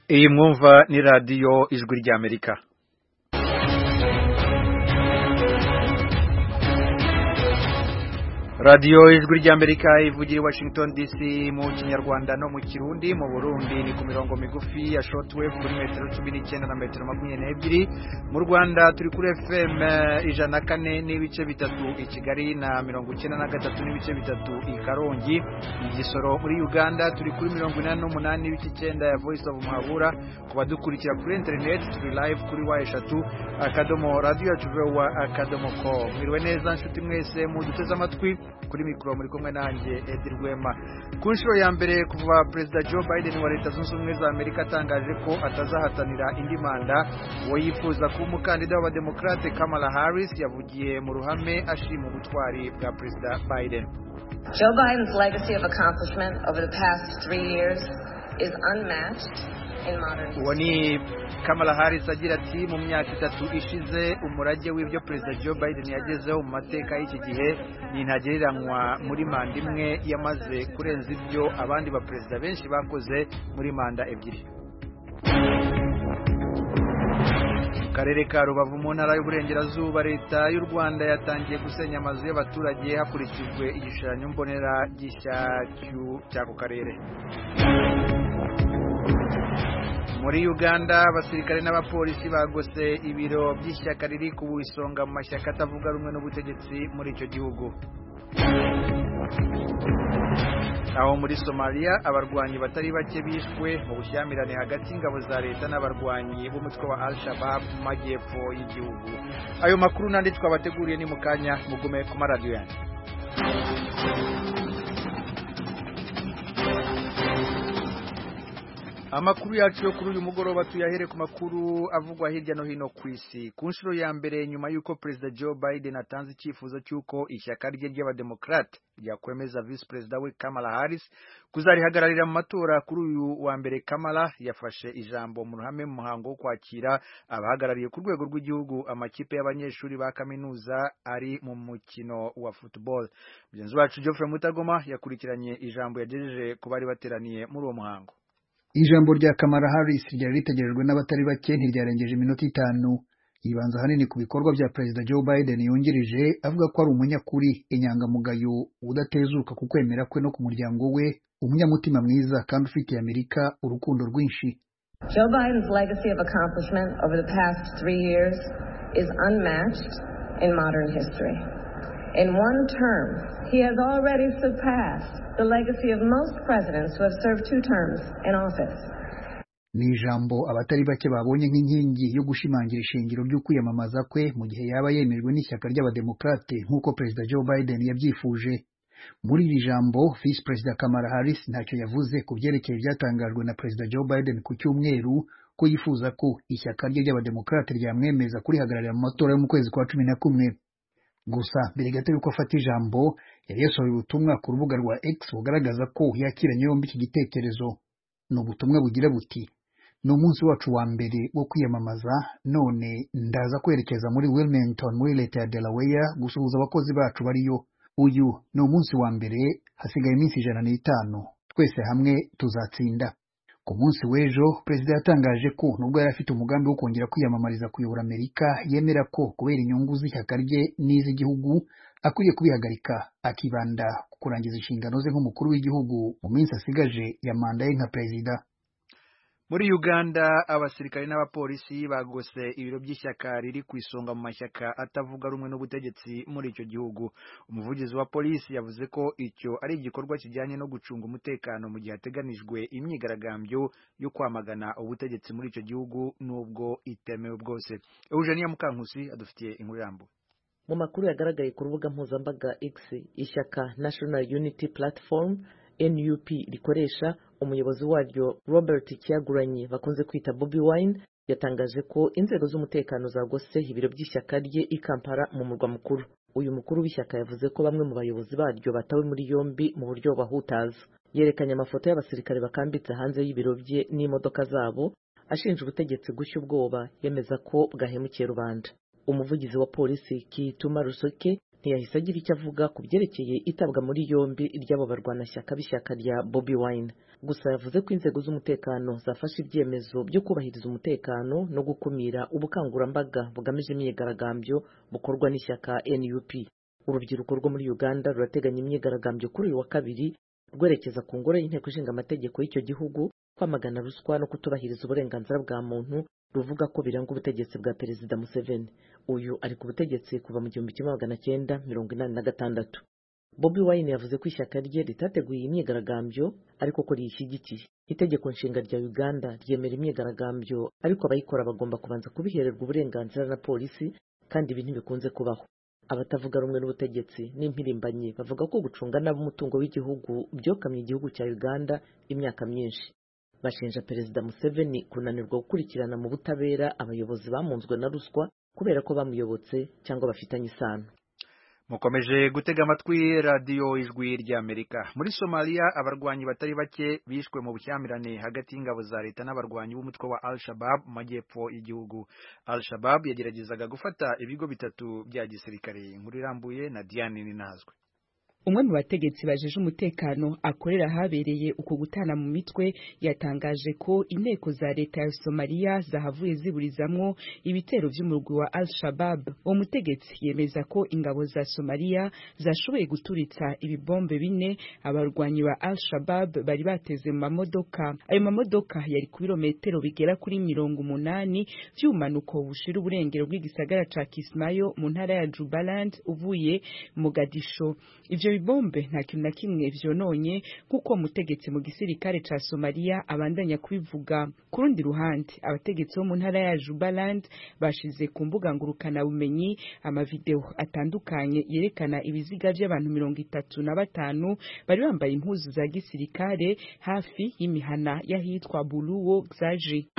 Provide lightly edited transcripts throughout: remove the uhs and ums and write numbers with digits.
Iyi mwumva ni radio Ijwi ry'Amerika. Radio Ijwi ry'Amerika ivugira Washington DC mu Kinyarwanda no mu Kirundi. Mu Burundi ni ku mirongo migufi ya shortwave kuri metero 19 na metero 22. Mu Rwanda turi kuri FM 104 n'ibice bitatu i Kigali na 93 n'ibice bitatu i Karongi. Igisoro muri Uganda turi kuri 88 n'ibice 9 ya Voice of Muhabura. Kubadukurikira kuri internet turi live kuri wa3 akadomo radio yacu akadomo.com. Mwiriwe neza nshuti mwese mu duteze amatwi kuri mikro muri kumwe nanjye Edi Rwema. Ku nshuro ya mbere kuva President Joe Biden wa Leta Zunze Ubumwe za Amerika atangaje ko atazahatanira indi manda, uwo yifuza kuba umukandida w'abademokrate Kamala Harris yavugiye mu ruhame ashima ubutwari bwa President Biden. Joe Biden's legacy of accomplishment over the past 3 years is unmatched in modern history. Wani Kamala Harris agira ati mu myaka 3 ishize umurage w'ibyo President Joe Biden yagezeho mu mateka y'iki gihe ni ntagereranywa muri manda imwe yamaze kurenza ibyo abandi ba president benshi bakoze muri manda ebyiri. Karere ka Rubavu mu ntara y'Uburengerazuba, Leta y'u Rwanda yatangiye gusenya amazu y'abaturage hakurikijwe igishushanyo mbonera cy'ako karere. Muri Uganda abasirikare n'abapolisi bagose ibiro by'ishyaka riri ku isonga mu mashyaka atavuga rumwe n'ubutegetsi muri icyo gihugu. Aho muri Somalia abarwanyi batari bake bishwe mu bushyamirane hagati y'ingabo za leta n'abarwanyi b'umutwe wa Al-Shabaab mu majyepfo y'igihugu. Ayo makuru nandi twabateguriye ni mukanya, mugume ku radio yanyu. Amakuru yacu yo kuri uyu mugoroba tuyahere ku makuru avugwa hirya no hino ku isi. Ku nshuro ya mbere nyuma yuko President Joe Biden atanze icyifuzo cy'uko ishyaka rye ry'abademokrate ryakwemeza Vice President we Kamala Harris kuzarihagararira mu matora kuri uyu wa mbere, Kamala yafashe ijambo mu ruhame mu muhango wo kwakira abahagarariye ku rwego rw'igihugu amakipe y'abanyeshuri ba kaminuza ari mu mukino wa football. Mugenzi wacu Geoffrey Mutagoma yakurikiranye ijambo yagejeje ku bari bateraniye muri uwo muhango. Ijambo rya Kamala Harris ryari ritegerejwe n'abatari bake ntiryarengeje iminota 5. Yibanza hanini ku bikorwa bya President Joe Biden yungirije, avuga ko ari umunyakuri, inyangamugayo, udatezuka ku kwemera kwe no ku muryango we, umunyamutima mwiza kandi ufitiye Amerika urukundo rwinshi. Joe Biden's legacy of accomplishment over the past 3 years is unmatched in modern history. In one term, he has already surpassed the legacy of most presidents who have served 2 terms in office. Ni ijambo abatari bake babonye nk'inkingi yo gushimangira ishingiro ryo kwiyamamaza kwe mu gihe yaba yemejwe n'ishyaka ry'abademokrate nk'uko President Joe Biden yabyifuje. Muri iri jambo, Vice President Kamala Harris ntacyo yavuze ku byerekeye byatangajwe na President Joe Biden ku cyumweru ko yifuza ko ishyaka rye ry'abademokrate ryamwemeza kurihagararira mu matora yo mu kwezi kwa 11. Gusa mbere gato yuko afata ijambo, yari yasohoye ubutumwa ku rubuga rwa X bugaragaza ko yakiranye yombi iki gitekerezo. Ni ubutumwa bugira buti: ni umunsi wacu wa mbere wo kwiyamamaza, none ndaza kwerekeza muri Wilmington muri leta ya Delaware gusuhuza abakozi bacu bariyo. Uyu ni umunsi wa mbere, hasigaye iminsi 105, twese hamwe tuzatsinda. Ku munsi w'ejo, President yatangaje ko nubwo yari afite umugambi wo kongera kwiyamamariza kuyobora Amerika, yemera ko kubera inyungu z'ishyaka rye n'iz'igihugu akwiye kubihagarika, akibanda ku kurangiza inshingano ze nk'umukuru w'igihugu mu minsi asigaje ya manda ye nka President. Muri Uganda abasirikare n'abapolisi bagose ibiro by'ishyaka riri ku isonga mu mashyaka atavuga rumwe n'ubutegetsi muri icyo gihugu. Umuvugizi wa polisi yavuze ko icyo ari igikorwa kijyanye no gucunga umutekano mu gihe hateganijwe imyigaragambyo yo kwamagana ubutegetsi muri icyo gihugu nubwo itemewe bwose. Eugenia Mukankusi adufitiye inkuru irambuye. Mu makuru yagaragaye ku rubuga mpuzambaga X, ishyaka National Unity Platform NUP rikoresha, umuyobozi waryo Robert Kyagulanyi bakunze kwita Bobi Wine yatangaje ko inzego z'umutekano zagose ibiro by'ishyaka rye i Kampala mu murwa mukuru. Uyu mukuru w'ishyaka yavuze ko bamwe mu bayobozi baryo batawe muri yombi mu buryo bahutaza. Yerekanye amafoto y'abasirikare bakambitse hanze y'ibiro bye n'imodoka zabo, ashinja ubutegetsi gushya ubwoba, yemeza ko bwahemukiye rubanda. Umuvugizi wa polisi Kituma Rusoke ntiyahise agira icyo avuga ku byerekeye itabwa muri yombi ry'abo barwanashyaka b'ishyaka rya Bobi Wine. Gusa yavuze ko inzego z'umutekano zafashe ibyemezo byo kubahiriza umutekano no gukumira ubukangurambaga bugamije imyigaragambyo bukorwa n'ishyaka NUP. Urubyiruko rwo muri Uganda rurateganya imyigaragambyo kuri uyu wa kabiri rwerekeza ku ngoro y'inteko ishinga amategeko y'icyo gihugu kwamagana ruswa no kutubahiriza uburenganzira bwa muntu ruvuga ko biranga ubutegetsi bwa Perezida Museveni. Uyu ari ku butegetsi kuva mu 1986. Bobi Wine yavuze ko ishyaka rye ritateguye imyigaragambyo ariko ko riyishyigikiye. Itegeko nshinga rya Uganda ryemera imyigaragambyo ariko abayikora bagomba kubanza kubihererwa uburenganzira na polisi, kandi ibi ntibikunze kubaho. Abatavuga rumwe n'ubutegetsi n'impirimbanyi bavuga ko gucunga nabi umutungo w'igihugu byokamye igihugu cya Uganda imyaka myinshi. Bashinja Perezida Museveni kunanirwa gukurikirana mu butabera abayobozi bamunzwe na ruswa kubera ko bamuyobotse cyangwa bafitanye isano. Mukomeje gutega amatwi radio Ijwi ry'Amerika. Muri Somalia abarwanyi batari bake bishwe mu bushyamirane hagati y'ingabo za leta n'abarwanyi b'umutwe wa Al-Shabaab mu majyepfo y'igihugu. Al-Shabaab yageragezaga gufata ibigo bitatu bya gisirikare. Inkuru irambuye na Diane Ninazwe. Umwe mu bategetsi bajeje umutekano akorera habereye uko gutana mu mitwe yatangaje ko inteko za leta ya Somalia zahavuye ziburizamwo ibitero by'umurwi wa Al-Shabaab. Uwo mutegetsi yemeza ko ingabo za Somalia zashoboye guturitsa ibibombe 4 abarwanyi ba Al-Shabaab bari bateze mu mamodoka. Ayo mamodoka yari ku birometero bigera kuri 80 by'umanuko bushira uburengero bw'igisagara ca Kismayo mu ntara ya Jubaland uvuye Mogadisho. Ivyo bibombe nta kintu na kimwe vyononye kuko mutegetsi mu gisirikare ca Somalia abandanya kubivuga. Ku rundi ruhande abategetsi bo mu ntara ya Jubaland bashize ku mbuga ngurukana bumenyi amavideo atandukanye yerekana ibiziga by'abantu 35 bari bambaye impuzu za gisirikare hafi y'imihana yahitwa Buluwo Xaji.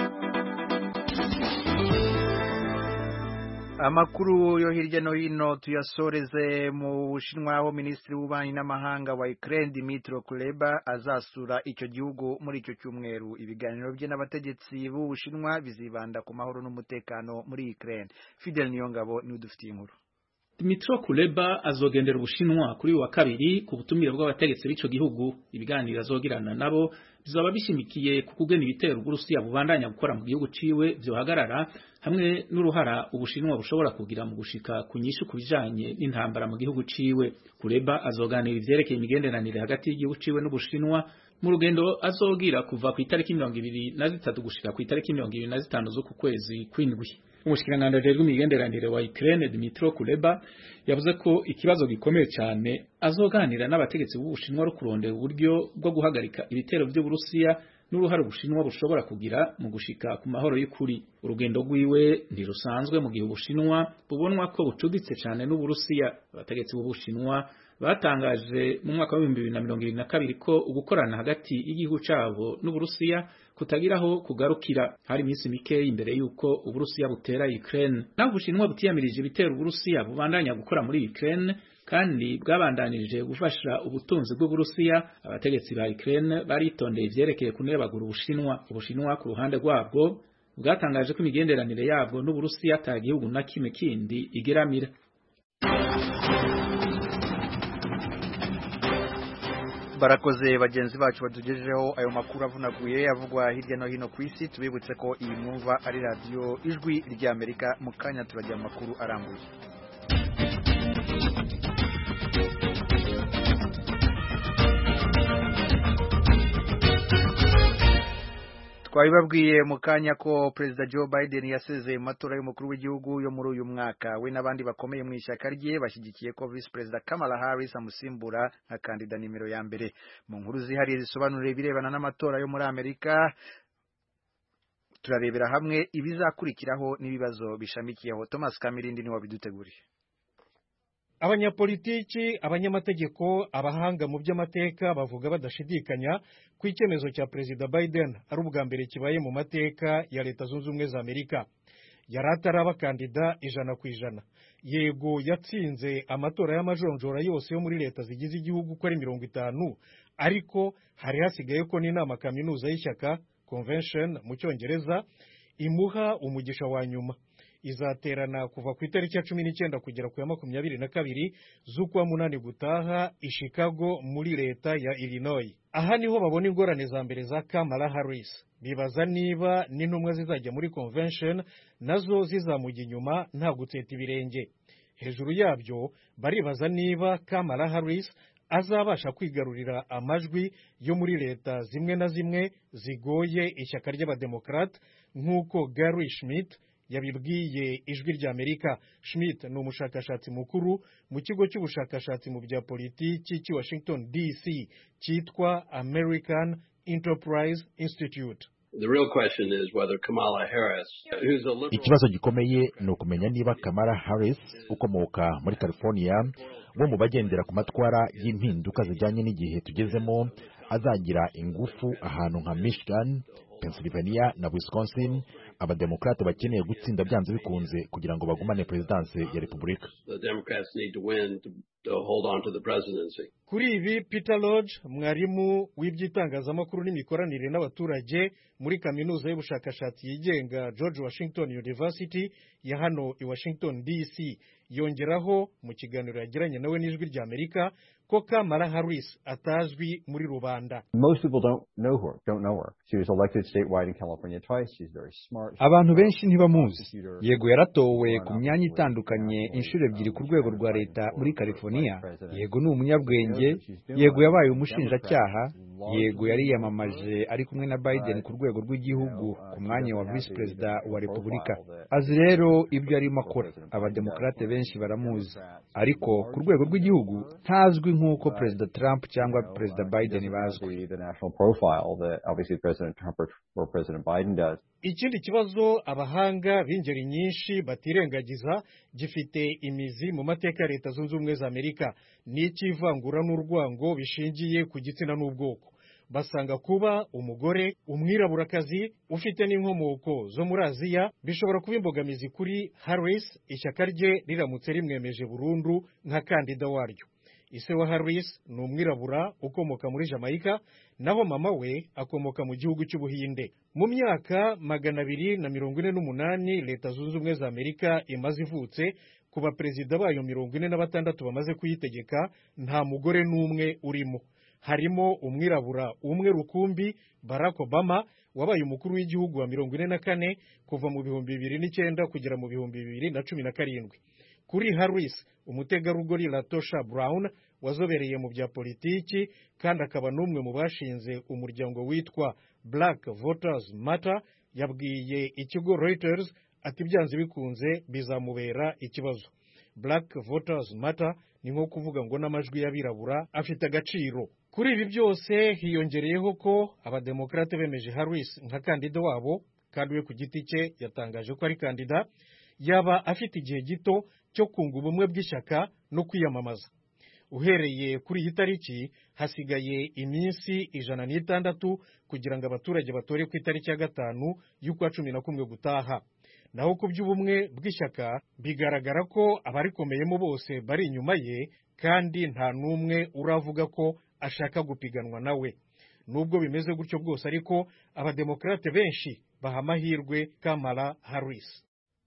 Amakuru yo hirya no hino tuyasoreze mu Bushinwa, aho Minisitiri w'Ububanyi n'Amahanga wa Ukraine Dmytro Kuleba azasura icyo gihugu muri icyo cyumweru. Ibiganiro bye n'abategetsi b'u Bushinwa bizibanda ku mahoro n'umutekano muri Ukraine. Fidel Niyongabo ni udufitiye inkuru. Dmytro Kuleba azogendera Ubushinwa kuri wa kabiri ku butumire bw'abategetsi b'ico gihugu. Ibiganiro azogirana nabo bizoba bishimikiye ku kugena ibitero Uburusiya bubandanya gukora mu gihugu ciwe vyohagarara, hamwe n'uruhara Ubushinwa bushobora kugira mu gushika kunyishu kubijanye n'intambara mu gihugu ciwe. Kuleba azoganira ivyerekeye imigenderanire hagati y'igihugu ciwe n'Ubushinwa mu rugendo azogira kuva ku itariki 23 gushika ku itariki 25 z'uku kwezi kw'indwi. Umushikiranganji w'imigenderanire wa Ukraine Dmytro Kuleba yavuze ko ikibazo gikomeye cyane azoganira n'abategetsi b'Ubushinwa ro kurondera uburyo bwo guhagarika ibitero by'Uburusiya n'uruhare Ubushinwa bushobora kugira mu gushika ku mahoro y'ukuri. Urugendo rwiwe ntirusanzwe mu gihe Ubushinwa bubonwa ko bucuditse cyane n'Uburusiya. Abategetsi b'Ubushinwa batangaje mu mwaka wa 2022 ko ugukorana hagati y'igihugu cabo n'Uburusiya kutagiraho kugarukira. Hari iminsi mike imbere yuko Uburusiya butera Ukraine, naho Ubushinwa butiyamirije ibitero Uburusiya bubandanya gukora muri Ukraine kandi bwabandanije gufasha ubutunzi bw'Uburusiya. Abategetsi ba Ukraine baritondeye ivyerekeye kunebagura Ubushinwa. Ubushinwa ku ruhande rwabwo bwatangaje ko imigenderanire yabwo n'Uburusiya ata gihugu na kimwe kindi igeramira. Barakoze bagenzi bacu batugejejeho ayo makuru avunaguye avugwa hirya no hino ku isi. Tubibutse ko iyi mwumva ari radio Ijwi ry'Amerika. Mu kanya turajya mu makuru arambuye. Twabibabwiye mu kanya ko Perezida Joe Biden yasezeye mu matora y'umukuru w'igihugu yo muri uyu mwaka. We n'abandi bakomeye mu ishyaka rye bashyigikiye ko Vice President Kamala Harris amusimbura nka kandida nimero ya mbere. Mu nkuru zihariye zisobanura ibirebana n'amatora yo muri Amerika, turarebera hamwe ibizakurikiraho n'ibibazo bishamikiyeho. Thomas Kamirindi ni wabiduteguriye. Abanyapolitiki, abanyamategeko, abahanga mu by'amateka bavuga badashidikanya ku icyemezo cya Perezida Biden ari ubwa mbere kibaye mu mateka ya Leta Zunze Ubumwe za Amerika. Yari ataraba kandida 100%. Yego yatsinze amatora y'amajonjora yose yo muri leta zigize igihugu ko ari 50, ariko hari hasigaye ko n'inama kaminuza y'ishyaka convention mu Cyongereza imuha umugisha wa nyuma. izaterana kuva ku itariki ya 19 kugera ku ya 22 z'ukwa munani gutaha i Chicago muri leta ya Illinois. Aha niho babona ingorane za mbere za Kamala Harris. Bibaza niba n'intumwa zizajya muri convention nazo zizamujya inyuma nta guteta ibirenge. Hejuru yabyo baribaza niba Kamala Harris azabasha kwigarurira amajwi yo muri leta zimwe na zimwe zigoye ishyaka ry'abademokrate nk'uko Gary Schmidt yabibwiye ijwi ry'Amerika. Schmidt ni umushakashatsi mukuru mu kigo cy'ubushakashatsi mu bya politiki cy'i Washington DC cyitwa American Enterprise Institute. Ikibazo gikomeye ni ukumenya niba Kamala Harris ukomoka muri California wo mu bagendera ku matwara y'impinduka zijyanye n'igihe tugezemo azagira ingufu ahantu nka Michigan, Pennsylvania na Wisconsin abademokrate bakeneye gutsinda byanze bikunze kugira ngo bagumane presidence ya Repubulika. Kuri ibi Peter Lodge, mwarimu w'iby'itangazamakuru n'imikoranire n'abaturage muri kaminuza y'ubushakashatsi yigenga George Washington University ya hano i Washington DC, yongeraho mu kiganiro yagiranye nawe n'ijwi ry'Amerika ko Kamala Harris atazwi muri rubanda. Most people don't know her. She was elected statewide in California twice. She's very smart. Abantu benshi ntibamuzi. Yego yaratowe ku myanya itandukanye inshuro ebyiri ku rwego rwa leta muri California. Yego ni umunyabwenge. Yego yabaye umushinjacyaha. Yego yariyamamaje ari kumwe na Biden ku rwego rw'igihugu ku mwanya wa vice president wa Repubulika. Azi rero ibyo arimo akora. Abademokrate benshi baramuzi. Ariko ku rwego rw'igihugu ntazwi nk'uko President Trump cyangwa President Biden bazwi. Ikindi kibazo abahanga b'ingeri nyinshi batirengagiza gifite imizi mu mateka ya Leta Zunze Ubumwe za Amerika, ni ikivangura n'urwango bishingiye ku gitsina n'ubwoko. Basanga kuba umugore umwiraburakazi ufite n'inkomoko zo muri Aziya bishobora kuba imbogamizi kuri Harris ishyaka rye riramutse rimwemeje burundu nka kandida waryo. Ise wa Harris ni umwirabura ukomoka muri Jamaica, naho mama we akomoka mu gihugu cy'Ubuhinde. Mu myaka 248 Leta Zunze Ubumwe za Amerika imaze ivutse, kuba perezida bayo 46 bamaze kuyitegeka, nta mugore n'umwe urimo. Harimo umwirabura umwe rukumbi, Barack Obama, wabaye umukuru w'igihugu wa 44 kuva mu 2009 kugera mu 2017. Kuri Harris, umutegarugori Latosha Brown wazobereye mu bya politiki kandi akaba n'umwe mu bashinze umuryango witwa Black Voters Matter, yabwiye ikigo Reuters ati byanze bikunze bizamubera ikibazo. Black Voters Matter ni nko kuvuga ngo n'amajwi y'abirabura afite agaciro. Kuri ibi byose hiyongereyeho ko abademokrate bemeje Harris nka kandida wabo, kandi we ku giti cye yatangaje ko ari kandida, yaba afite igihe gito cyo kunga ubumwe bw'ishyaka no kwiyamamaza. Uhereye kuri iyi tariki hasigaye iminsi 106 kugira ngo abaturage batore ku itariki ya 5 y'ukwa 11 gutaha. Naho ku by'ubumwe bw'ishyaka bigaragara ko abarikomeyemo bose bari inyuma ye, kandi nta n'umwe uravuga ko ashaka gupiganwa nawe. Nubwo bimeze gutyo bwose ariko abademokrate benshi baha amahirwe Kamala Harris.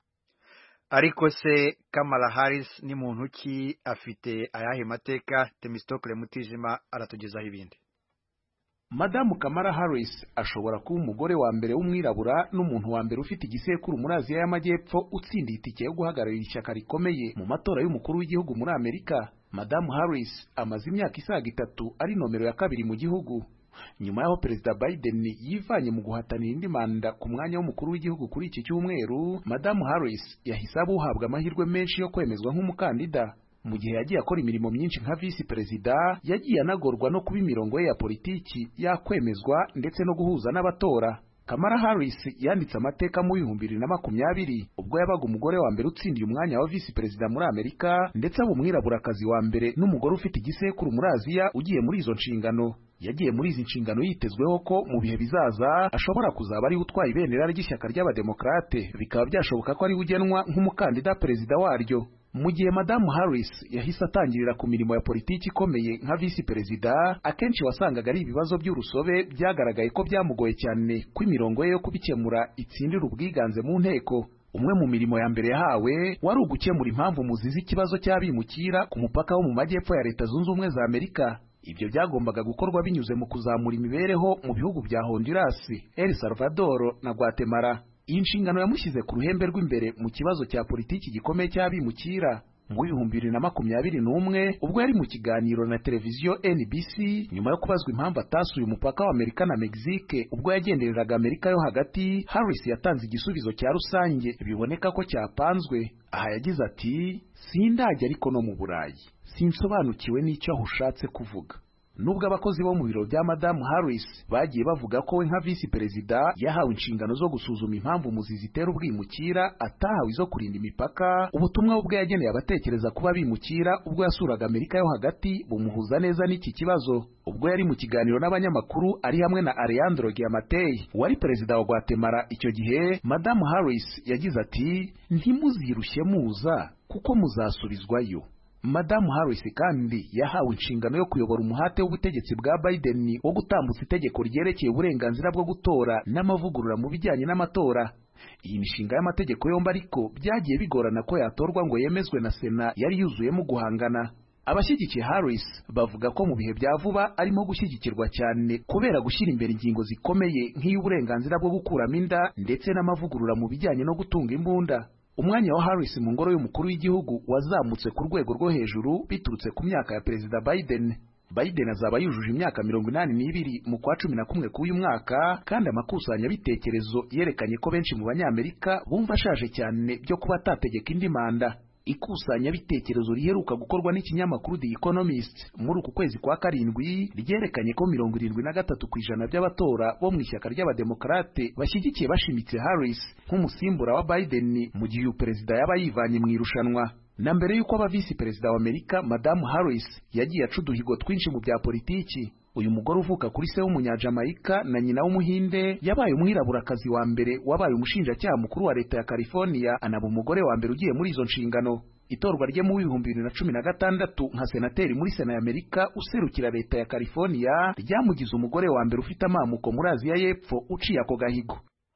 Ariko se Kamala Harris ni muntu ki, afite ayahe mateka? Temistokle Mutijima aratugezaho ibindi. Madamu Kamala Harris ashobora kuba umugore wa mbere w'umwirabura n'umuntu wa mbere ufite igisekuru muri Aziya y'Amajyepfo utsindiye itike yo guhagararira ishyaka rikomeye mu matora y'umukuru w'igihugu muri Amerika. Madamu Harris amaze imyaka isaga 3 ari nomero ya 2 mu gihugu. Nyuma y'aho Perezida Biden yivanye mu guhatanira indi manda ku mwanya w'umukuru w'igihugu kuri iki cyumweru, Madamu Harris yahise abuhabwa amahirwe menshi yo kwemezwa nk'umukandida. Mu gihe yagiye akora imirimo myinshi nka visi perezida, yagiye anagorwa no kuba imirongo ye ya politiki yakwemezwa ndetse no guhuza n'abatora. Kamala Harris yanditse amateka mu 2020 ubwo yabaga umugore wa mbere utsindiye umwanya wa visi perezida muri Amerika, ndetse aba umwiraburakazi wa mbere n'umugore ufite igisekuru muri Aziya ugiye muri izo nshingano. Yagiye muri izi nshingano yitezweho ko mu bihe bizaza ashobora kuzaba ari utwaye ibendera ry'ishyaka ry'abademokrate, bikaba byashoboka ko ari ugenwa nk'umukandida perezida waryo. Mu gihe Madamu Harris yahise atangirira ku mirimo ya politiki ikomeye nka visi perezida, akenshi wasangaga ari ibibazo by'urusobe byagaragaye ko byamugoye cyane ko imirongo ye yo kubikemura itsindira ubwiganze mu nteko. umwe mu mirimo ya mbere yahawe wari ugukemura impamvu muzizi ikibazo cy'abimukira ku mupaka wo mu majyepfo ya Leta Zunze Ubumwe za Amerika. Ibyo byagombaga gukorwa binyuze mu kuzamura imibereho mu bihugu bya Honduras, El Salvador na Guatemala. Iyi nshingano yamushyize ku ruhembe rw'imbere mu kibazo cya politiki gikomeye cy'abimukira. Mu 2021 ubwo yari mu kiganiro na televiziyo NBC nyuma yo kubazwa impamvu atasuye umupaka wa Amerika na Mexique ubwo yagendereraga Amerika yo hagati, Harris yatanze igisubizo cya rusange biboneka ko cyapanzwe. Aha yagize ati, sindajya ariko no mu Burayi sinsobanukiwe n'icyo ahushatse kuvuga. Nubwo abakozi bo mu biro bya Madamu Harris bagiye bavuga ko we nka visi perezida yahawe inshingano zo gusuzuma impamvu muzizi zitera ubwimukira, atahawe izo kurinda imipaka, ubutumwa ubwo yageneye abatekereza kuba bimukira ubwo yasuraga Amerika yo hagati bumuhuza neza n'iki kibazo. Ubwo yari mu kiganiro n'abanyamakuru ari hamwe na Alejandro Giammattei wari perezida wa Guatemala icyo gihe, Madamu Harris yagize ati, ntimuzirushye muza kuko muzasubizwayo. Madamu Harris kandi yahawe inshingano yo kuyobora umuhate w'ubutegetsi bwa Biden wo gutambutsa itegeko ryerekeye uburenganzira bwo gutora n'amavugurura mu bijyanye n'amatora. Iyi mishinga y'amategeko yombi ariko byagiye bigorana ko yatorwa ngo yemezwe na Sena yari yuzuyemo guhangana. Abashyigikiye Harris bavuga ko mu bihe bya vuba arimo gushyigikirwa cyane kubera gushyira imbere ingingo zikomeye nk'iy'uburenganzira bwo gukuramo inda ndetse n'amavugurura mu bijyanye no gutunga imbunda. Umwanya wa Harris mu ngoro y'umukuru w'igihugu wazamutse ku rwego rwo hejuru biturutse ku myaka ya Perezida Biden. Biden azaba yujuje imyaka 82 mu kwa 11 k'uyu mwaka, kandi amakusanyabitekerezo yerekanye ko benshi mu Banyamerika bumva ashaje cyane byo kuba atategeka indi manda. Ikusanyabitekerezo riheruka gukorwa n'ikinyamakuru The Economist muri uku kwezi kwa karindwi ryerekanye ko 73% by'abatora bo mu ishyaka ry'abademokrate bashyigikiye bashimitse Harris nk'umusimbura wa Biden mu gihe perezida yaba yivanye mu irushanwa. Na mbere y'uko aba visi perezida wa Amerika, Madamu Harris yagiye aca uduhigo twinshi mu bya politiki. Uyu mugore uvuka kuri se w'umunyajamaika na nyina w'umuhinde yabaye umwiraburakazi wa mbere wabaye umushinjacyaha mukuru wa Leta ya California, anaba umugore wa mbere ugiye muri izo nshingano. Itorwa rye mu 2016 nka senateri muri Sena ya Amerika userukira Leta ya California ryamugize umugore wa mbere ufite amamuko muri Aziya y'Epfo uciye ako gahigo.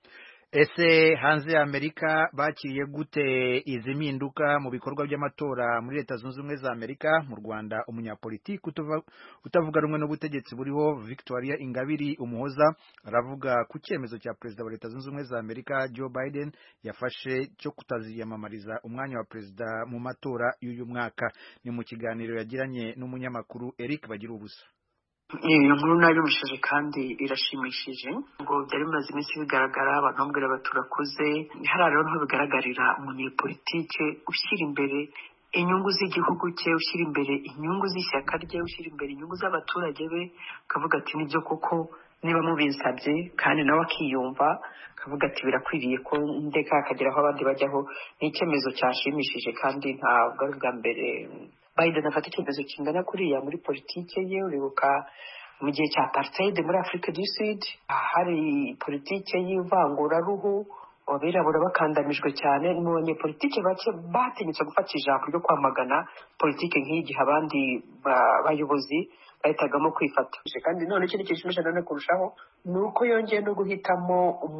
Ese hanze ya Amerika bakiriye gute izi mpinduka mu bikorwa by'amatora muri Leta Zunze Ubumwe za Amerika? Mu Rwanda, umunyapolitiki utavuga rumwe n'ubutegetsi buriho Victoria Ingabire Umuhoza aravuga ku cyemezo cya perezida wa Leta Zunze Ubumwe za Amerika Joe Biden yafashe cyo kutaziyamamariza umwanya wa perezida mu matora y'uyu mwaka. Ni mu kiganiro yagiranye n'umunyamakuru Eric Bagirubusa. Iyo nkuru nabimishije kandi irashimishije ngo byari bimaze iminsi bigaragara abantu bambwira baturakuze hari rero nko bigaragarira umunyepolitike ushyira imbere inyungu z'igihugu cye, ushyira imbere inyungu z'ishyaka rye, ushyira imbere inyungu z'abaturage be, akavuga ati nibyo koko niba mubinsabye, kandi nawe akiyumva akavuga ati birakwiriye ko ndeka akagera aho abandi bajyaho. Ni icyemezo cyashimishije kandi ntabwo ari bwa mbere Biden afata icyemezo kingana kuriya muri politike ye. Uribuka mu gihe cya apartheid muri Afrika du Sud hari politike y'ivanguraruhu, abirabura bakandamijwe cyane. Mu banyepolitike bake batinyutse gufata ijambo ryo kwamagana politike nk'iyi gihe abandi bayobozi bahitagamo kwifata. Kandi none ikindi kishimisha none kurushaho ni uko yongeye no guhitamo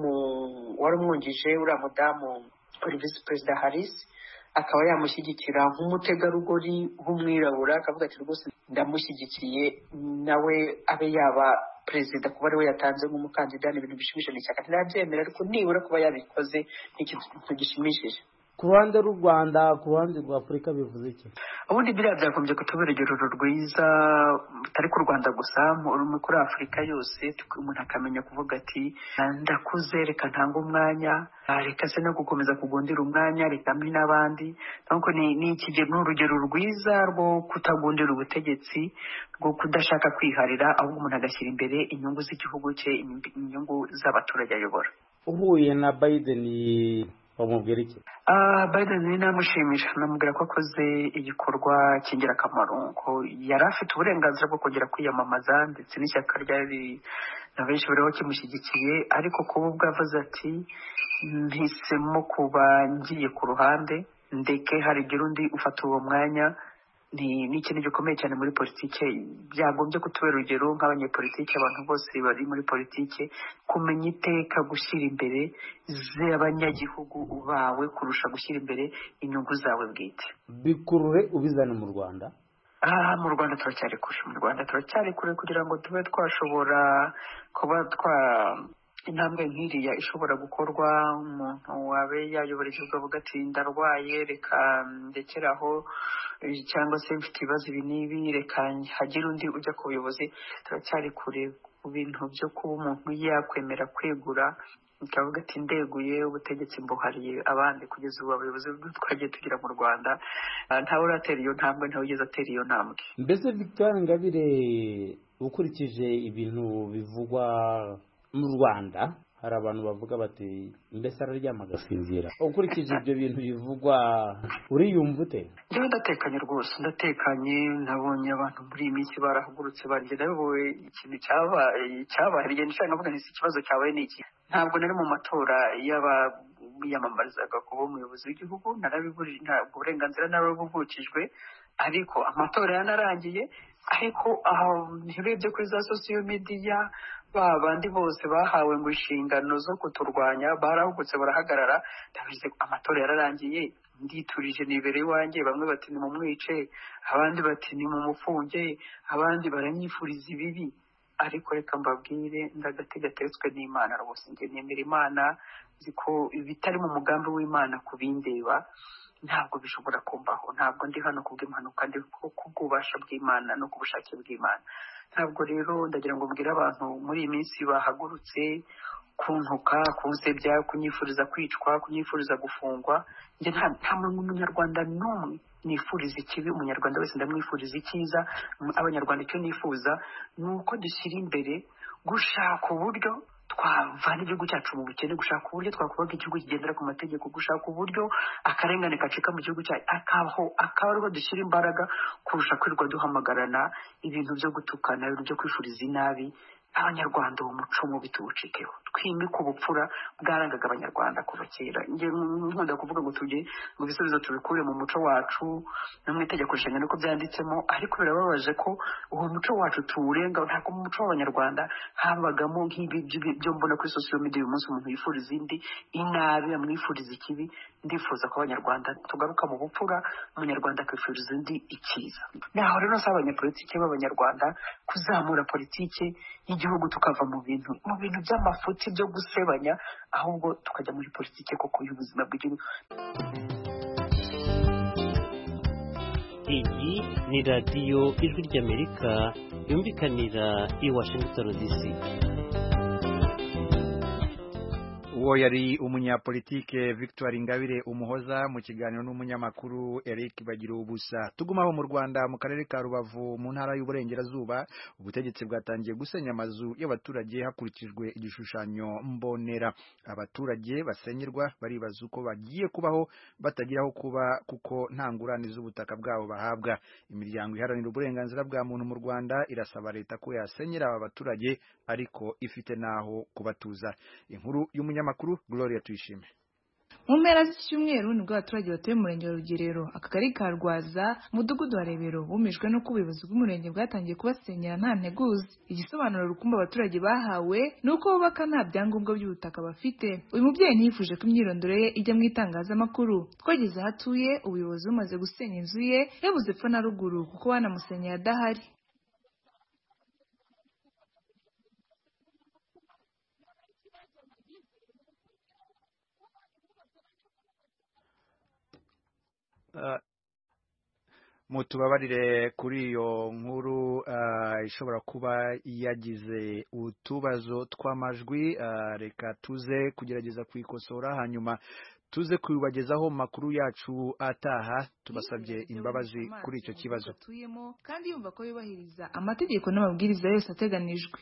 wari umwungije uriya mudamu kuri visi perezida Harris, akaba yamushyigikira nk'umutegarugori w'umwirabura, akavuga ati rwose ndamushyigikiye nawe abe yaba perezida kuba ari we yatanze nk'umukandida. Ni ibintu bishimishije cyane, ntabyemera ariko nibura kuba yabikoze ni ikintu gishimishije. Ku ruhande rw'u Rwanda, ku ruhande rwa Afurika bivuze iki? Ubundi biriya byagombye kutubera urugero rwiza, bitari ku Rwanda gusa, kuri Afurika yose. Umuntu akamenya kuvuga ati ndakuze, reka ntanga umwanya, reka se no gukomeza kugundira umwanya, reka mpi n'abandi. Nuko ni urugero rwiza rwo kutagundira ubutegetsi, rwo kudashaka kwiharira, ahubwo umuntu agashyira imbere inyungu z'igihugu cye, inyungu z'abaturage ayobora. Uhuye na Biden bamubwira iki? Biden namushimisha, namubwira ko akoze igikorwa cy'ingirakamaro, ko yari afite uburenganzira bwo kongera kwiyamamaza ndetse n'ishyaka ryari na benshi bariho kimushyigikiye, ariko kuba ubwo avuze ati mpisemo kuba ngiye ku ruhande, ndeke hari igihe undi ufata uwo mwanya, ni ikintu gikomeye cyane muri politike, byagombye kutubera urugero nk'abanyepolitike, abantu bose bari muri politike, kumenya iteka gushyira imbere z'abanyagihugu bawe kurusha gushyira imbere inyungu zawe bwite. bikurure ubizana mu Rwanda. Mu Rwanda turacyari kure kugira ngo tube twashobora kuba intambwe nk'iriya ishobora gukorwa. Umuntu wabe yayobora igihugu avuga ati ndarwaye reka ndekeraho, cyangwa se mfite ibibazo ibi n'ibi reka hagire undi ujya ku buyobozi. Turacyari kure ku bintu byo kuba umuntu yakwemera kwegura ikavuga ati ndeguye ubutegetsi mbuhariye abandi. Kugeza ubu abayobozi twagiye tugira mu Rwanda ntawe uratera iyo ntambwe, ntawe ugeze atera iyo ntambwe. Mbese Victoire Ingabire, ukurikije ibintu bivugwa mu Rwanda, hari abantu bavuga bati mbese araryama agasinzira. Ukurikije ibyo bintu bivugwa uriyumva ute? Njyewe ndatekanye rwose, ndatekanye. Nabonye abantu muri iyi minsi barahugurutse barigenda bibowe ikintu cyabaye igihe nshaka nkavuga nti ikibazo cyabaye ni iki. Ntabwo nari mu matora y'abiyamamarizaga kuba umuyobozi w'igihugu, narabiburije, ntabwo uburenganzira narabuvukijwe, ariko amatora yanarangiye. Ariko urebye kuri za social media, bandi bose bahawe ngo inshingano zo kuturwanya barahugutse barahagarara. Ndabizi amatora yararangiye, nditurije nibereye iwanjye. Bamwe bati ni mumwice, abandi bati ni mumufunge, abandi baranyifuriza ibibi. Ariko reka mbabwire, ndagati gatetswe n'Imana rwose. Njye nemera Imana, ziko bitari mu mugambi w'Imana kubindeba ntabwo bishobora kumbaho. Ntabwo ndi hano kubw'impanuka, ndi kubw'ububasha bw'Imana no kubushake bw'Imana. Ntabwo rero ndagira ngo mbwire abantu muri iyi minsi bahagurutse kuntuka, kunsebya, kunyifuriza kwicwa, kunyifuriza gufungwa. Njye nta munyarwanda n'umwe nifuriza ikibi. Umunyarwanda wese ndamwifuriza icyiza. Abanyarwanda icyo nifuza ni uko dushyira imbere gushaka uburyo twavana igihugu cyacu mu bukene, gushaka uburyo twakubaka igihugu kigendera ku mategeko, gushaka uburyo akarengane gacika mu gihugu cyacu akaba ariho dushyira imbaraga kurusha kwirirwa duhamagarana ibintu byo gutukana, ibintu byo kwifuriza inabi. Abanyarwanda uwo muco mubi tuwucikeho, twimike ubupfura bwarangaga abanyarwanda kuva kera. Njye nkunda kuvuga ngo tujye mu bisubizo tubikure mu muco wacu no mu itegeko nshinga niko byanditsemo, ariko birababaje ko uwo muco wacu tuwurenga. Ntabwo mu muco w'abanyarwanda habagamo nk'ibi byo mbona kuri social media uyu munsi, umuntu yifuriza indi inabi, amwifuriza ikibi. Ndifuza ko abanyarwanda tugaruka mu bupfura, umunyarwanda akifuriza undi icyiza. Naho rero nsaba abanyapolitike b'abanyarwanda kuzamura politike y'igihugu, tukava mu bintu by'amafuti byo gusebanya, ahubwo tukajya muri politike koko y'ubuzima bw'igihugu. Iyi ni radiyo Ijwi ry'Amerika yumvikanira i Washington DC. Uwo yari umunyapolitike Victoire Ingabire Umuhoza mu kiganiro n'umunyamakuru Eric Bagiruwubusa. Tugumaho mu Rwanda, mu karere ka Rubavu mu ntara y'Uburengerazuba, ubutegetsi bwatangiye gusenya amazu y'abaturage hakurikijwe igishushanyo mbonera. Abaturage basenyerwa baribaza uko bagiye kubaho batagira aho kuba kuko nta ngurane z'ubutaka bwabo bahabwa. Imiryango iharanira uburenganzira bwa muntu mu Rwanda irasaba leta ko yasenyera aba baturage ariko ifite naho kubatuza. Inkuru y'umunyamakuru Gloria Tuyishime. Mu mpera z'icyumweru nibwo abaturage batuye mu murenge wa Rugerero, akagari ka Rwaza, umudugudu wa Rebero bumijwe no ubuyobozi bw'umurenge bwatangiye kubasenyera nta nteguza. Igisobanuro rukumbi abaturage bahawe ni uko bubaka nta byangombwa by'ubutaka bafite. Uyu mubyeyi ntiyifuje ko imyirondoro ye ijya mu itangazamakuru. Twageze aho atuye, ubuyobozi bumaze gusenya inzu ye, yabuze epfo na ruguru kuko banamusenyeye adahari. Mutubabarire kuri iyo nkuru ishobora kuba yagize utubazo tw'amajwi. Reka tuze kugerageza kwikosora hanyuma tuze kubagezaho makuru yacu ataha. Tubasabye imbabazi kuri icyo kibazo. Kandi yumva ko yubahiriza amategeko n'amabwiriza yose ateganijwe.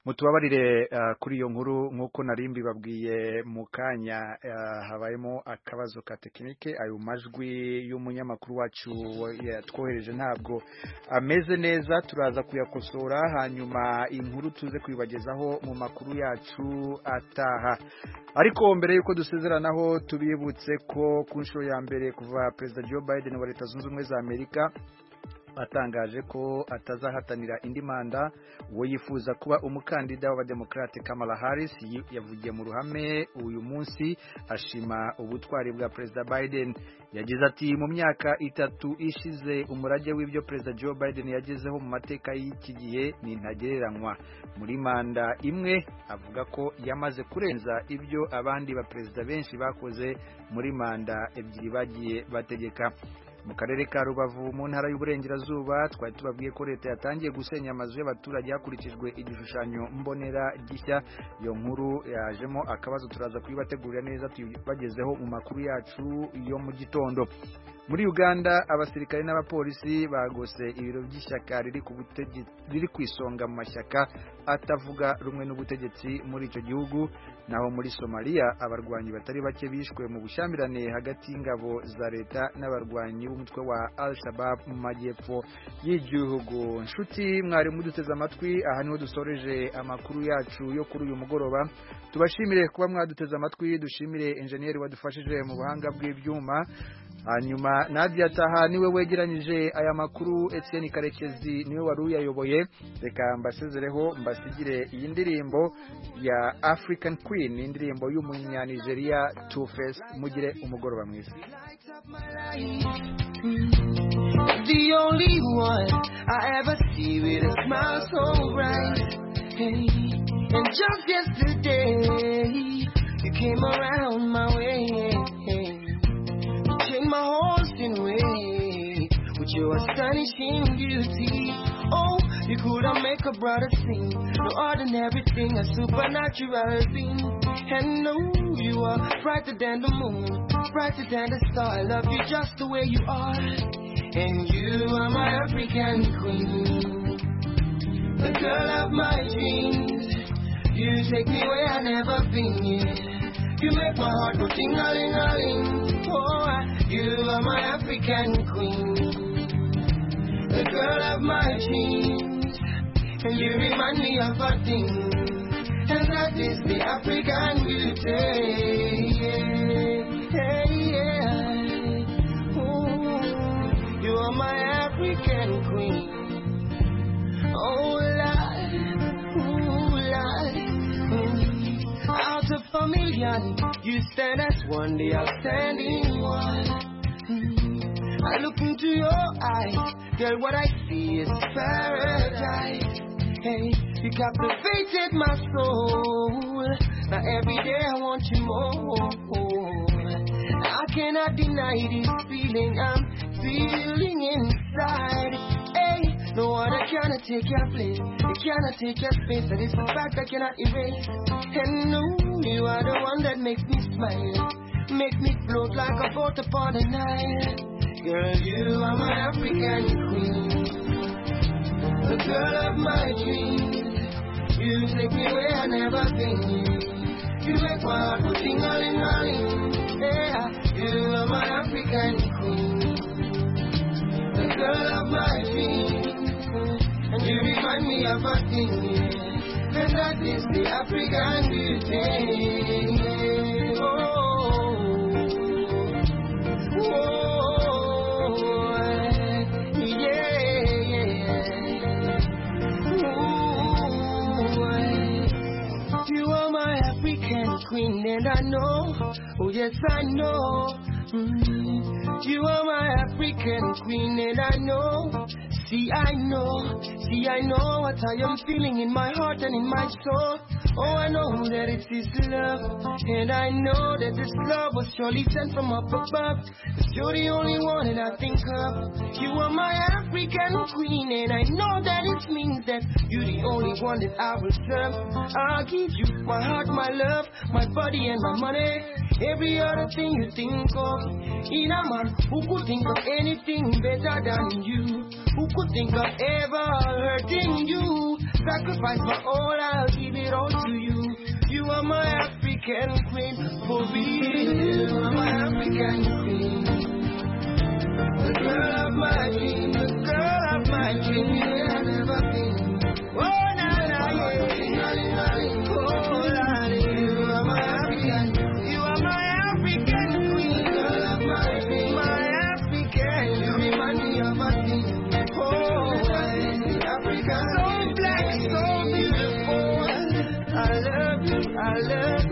mutubabarire kuri iyo nkuru nk'uko narimbi babwiye mu kanya habayemo akabazo ka tekinike. Ayo majwi y'umunyamakuru wacu yatwohereje ntabwo ameze neza, turaza kuyakosora hanyuma inkuru tuze kuyibagezaho mu makuru yacu ataha. Ariko mbere yuko dusezeranaho tubibutse ko ku nshuro ya mbere kuva Perezida Joe Biden wa Leta Zunze Ubumwe za Amerika atangaje ko atazahatanira indi manda, uwo yifuza kuba umukandida w'abademokrate Kamala Harris yavugiye mu ruhame uyu munsi ashima ubutwari bwa Perezida Biden. Yagize ati mu myaka 3 ishize umurage w'ibyo Perezida Joe Biden yagezeho mu mateka y'iki gihe ni ntagereranywa. Muri manda imwe avuga ko yamaze kurenza ibyo abandi ba perezida benshi bakoze muri manda ebyiri bagiye bategeka. Mu karere ka Rubavu mu ntara y'Uburengerazuba twari tubabwiye ko leta yatangiye gusenya amazu y'abaturage hakurikijwe igishushanyo mbonera gishya. Iyo nkuru yajemo akabazo turaza kuyibategurira neza tubagezeho mu makuru yacu yo mu gitondo. Muri Uganda abasirikare n'abapolisi bagose ibiro by'ishyaka riri ku isonga mu mashyaka atavuga rumwe n'ubutegetsi muri icyo gihugu. Naho muri Somalia abarwanyi batari bake bishwe mu bushyamirane hagati y'ingabo za leta n'abarwanyi b'umutwe wa Al-Shabaab mu majyepfo y'igihugu. Nshuti mwari muduteze amatwi, aha niho dusoreje amakuru yacu yo kuri uyu mugoroba. Tubashimire kuba mwaduteze amatwi, dushimire engineer wadufashije mu buhanga bw'ibyuma. Hanyuma Nadia Taha niwe wegeranyije aya makuru, Etienne Karekezi niwe wari uyayoboye. Reka mbasezereho mbasigire iyi ndirimbo ya African Queen, indirimbo y'umunyanigeria Two Face. Mugire umugoroba mwiza. The only one I ever see with a smile so bright. Hey, and just yesterday you came around my way. Change my horse in way with your astonishing beauty. Oh, you couldn't make a brother sing. No ordinary thing, a supernatural thing. And no, you are brighter than the moon, brighter than the star. I love you just the way you are. And you are my African queen, the girl of my dreams. You take me where I've never been yet. You make my heart go ting-a-ling-a-ling. Oh, you are my African queen, the girl of my dreams. And you remind me of a thing, and that is the African beauty. Yeah, yeah. Ooh, you are my African queen. Oh, Lord, ooh, Lord. Out of a million, you stand as one, the outstanding one. I look into your eyes, girl, what I see is paradise. Hey, you captivated my soul. Now every day I want you more. I cannot deny this feeling I'm feeling inside. Hey, no one cannot take your place, it cannot take your space. That is a fact I cannot erase. And no, you are the one that makes me smile, make me float like a boat upon the Nile. Girl, you are my African queen, the girl of my dreams. You take me where I've never been. You make my heart go ting-a-ling-a-ling. Yeah, you are my African queen, the girl of my dreams. And you remind me of a thing, and that is the African beauty. Oh, oh, yeah, yeah. Ooh, you are my African queen, and I know, oh yes I know. You are my African queen, and I know. See, I know what I am feeling in my heart and in my soul. Oh, I know that it is love, and I know that this love was surely sent from up above. 'Cause you're the only one that I think of. You are my African queen, and I know that it means that you're the only one that I will serve. I'll give you my heart, my love, my body, and my money. every other thing you think of. In a man who could think of anything better than you, who could think of ever hurting you. Sacrifice my all, I'll give it all to you. You are my African queen, for real. You are my African queen, the girl of my dream, the girl of my dream. You have never been. Oh, na na, yeah. Oh, la, you are my African, you are my African queen, girl of my dream, my African. You remind me of a thing. Oh, Africa, so black, so beautiful. I love you, I love